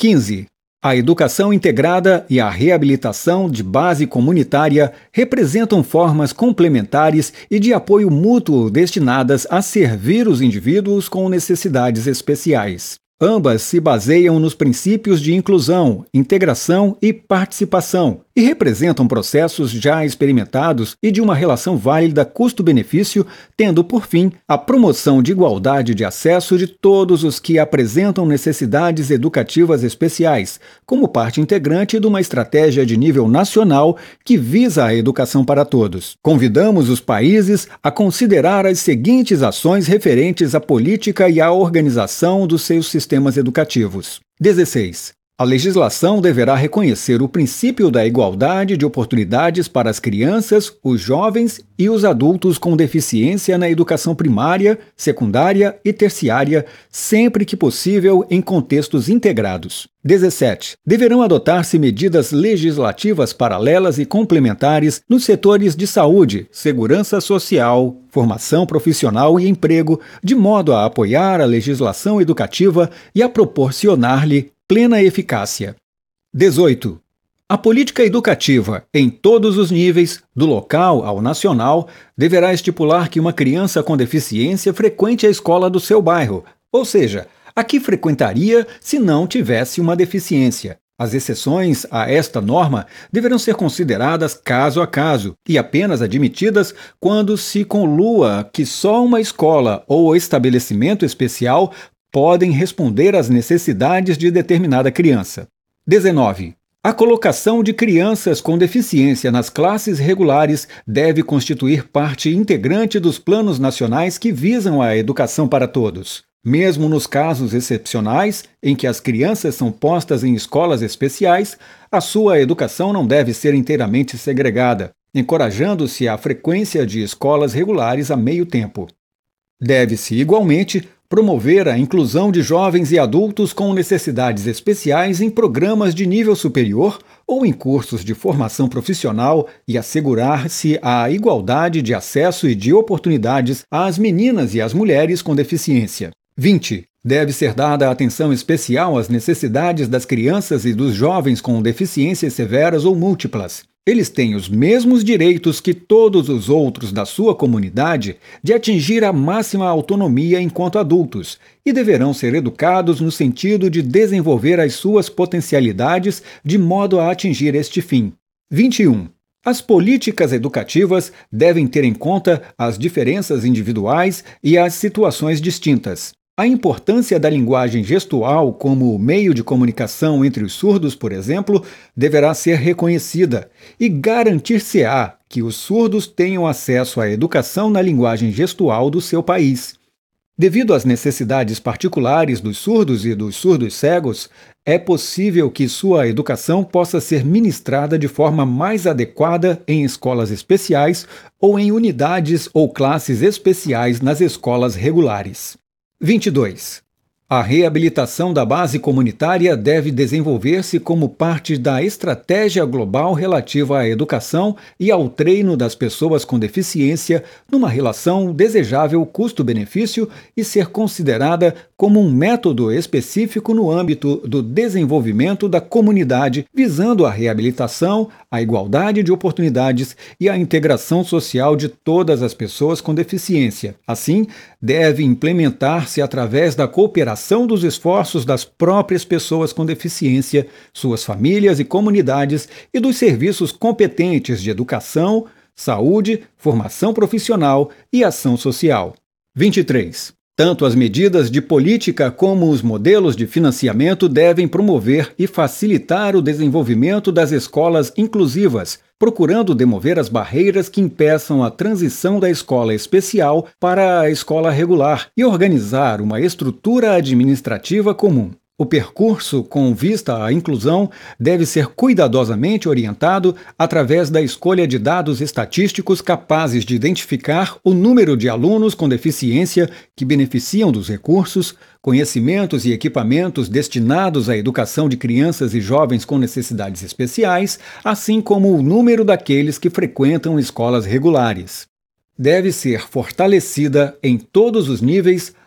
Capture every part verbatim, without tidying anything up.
quinze. A educação integrada e a reabilitação de base comunitária representam formas complementares e de apoio mútuo destinadas a servir os indivíduos com necessidades especiais. Ambas se baseiam nos princípios de inclusão, integração e participação e representam processos já experimentados e de uma relação válida custo-benefício, tendo por fim a promoção de igualdade de acesso de todos os que apresentam necessidades educativas especiais, como parte integrante de uma estratégia de nível nacional que visa a educação para todos. Convidamos os países a considerar as seguintes ações referentes à política e à organização dos seus sistemas educativos. dezesseis. A legislação deverá reconhecer o princípio da igualdade de oportunidades para as crianças, os jovens e os adultos com deficiência na educação primária, secundária e terciária, sempre que possível em contextos integrados. dezessete. Deverão adotar-se medidas legislativas paralelas e complementares nos setores de saúde, segurança social, formação profissional e emprego, de modo a apoiar a legislação educativa e a proporcionar-lhe plena eficácia. dezoito. A política educativa, em todos os níveis, do local ao nacional, deverá estipular que uma criança com deficiência frequente a escola do seu bairro, ou seja, a que frequentaria se não tivesse uma deficiência. As exceções a esta norma deverão ser consideradas caso a caso e apenas admitidas quando se conlua que só uma escola ou estabelecimento especial podem responder às necessidades de determinada criança. dezenove. A colocação de crianças com deficiência nas classes regulares deve constituir parte integrante dos planos nacionais que visam a educação para todos. Mesmo nos casos excepcionais, em que as crianças são postas em escolas especiais, a sua educação não deve ser inteiramente segregada, encorajando-se a frequência de escolas regulares a meio tempo. Deve-se, igualmente, promover a inclusão de jovens e adultos com necessidades especiais em programas de nível superior ou em cursos de formação profissional e assegurar-se a igualdade de acesso e de oportunidades às meninas e às mulheres com deficiência. vinte. Deve ser dada atenção especial às necessidades das crianças e dos jovens com deficiências severas ou múltiplas. Eles têm os mesmos direitos que todos os outros da sua comunidade de atingir a máxima autonomia enquanto adultos e deverão ser educados no sentido de desenvolver as suas potencialidades de modo a atingir este fim. vinte e um. As políticas educativas devem ter em conta as diferenças individuais e as situações distintas. A importância da linguagem gestual como meio de comunicação entre os surdos, por exemplo, deverá ser reconhecida e garantir-se-á que os surdos tenham acesso à educação na linguagem gestual do seu país. Devido às necessidades particulares dos surdos e dos surdos cegos, é possível que sua educação possa ser ministrada de forma mais adequada em escolas especiais ou em unidades ou classes especiais nas escolas regulares. vinte e dois. A reabilitação da base comunitária deve desenvolver-se como parte da estratégia global relativa à educação e ao treino das pessoas com deficiência numa relação desejável custo-benefício e ser considerada como um método específico no âmbito do desenvolvimento da comunidade, visando a reabilitação, a igualdade de oportunidades e a integração social de todas as pessoas com deficiência. Assim, deve implementar-se através da cooperação dos esforços das próprias pessoas com deficiência, suas famílias e comunidades e dos serviços competentes de educação, saúde, formação profissional e ação social. vinte e três. Tanto as medidas de política como os modelos de financiamento devem promover e facilitar o desenvolvimento das escolas inclusivas, procurando demover as barreiras que impeçam a transição da escola especial para a escola regular e organizar uma estrutura administrativa comum. O percurso com vista à inclusão deve ser cuidadosamente orientado através da escolha de dados estatísticos capazes de identificar o número de alunos com deficiência que beneficiam dos recursos, conhecimentos e equipamentos destinados à educação de crianças e jovens com necessidades especiais, assim como o número daqueles que frequentam escolas regulares. Deve ser fortalecida em todos os níveis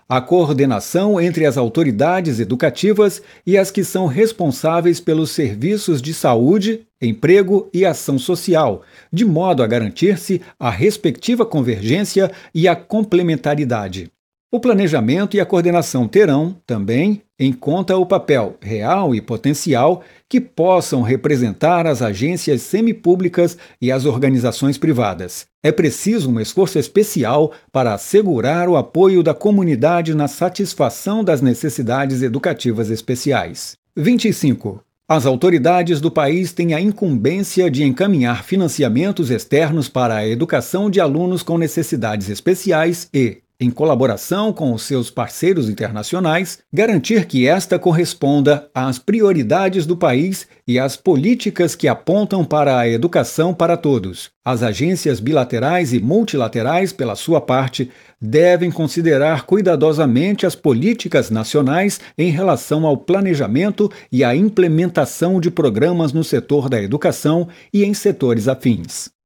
a coordenação entre as autoridades educativas e as que são responsáveis pelos serviços de saúde, emprego e ação social, de modo a garantir-se a respectiva convergência e a complementaridade. O planejamento e a coordenação terão, também, em conta o papel real e potencial que possam representar as agências semipúblicas e as organizações privadas. É preciso um esforço especial para assegurar o apoio da comunidade na satisfação das necessidades educativas especiais. vinte e cinco. As autoridades do país têm a incumbência de encaminhar financiamentos externos para a educação de alunos com necessidades especiais e, em colaboração com os seus parceiros internacionais, garantir que esta corresponda às prioridades do país e às políticas que apontam para a educação para todos. As agências bilaterais e multilaterais, pela sua parte, devem considerar cuidadosamente as políticas nacionais em relação ao planejamento e à implementação de programas no setor da educação e em setores afins.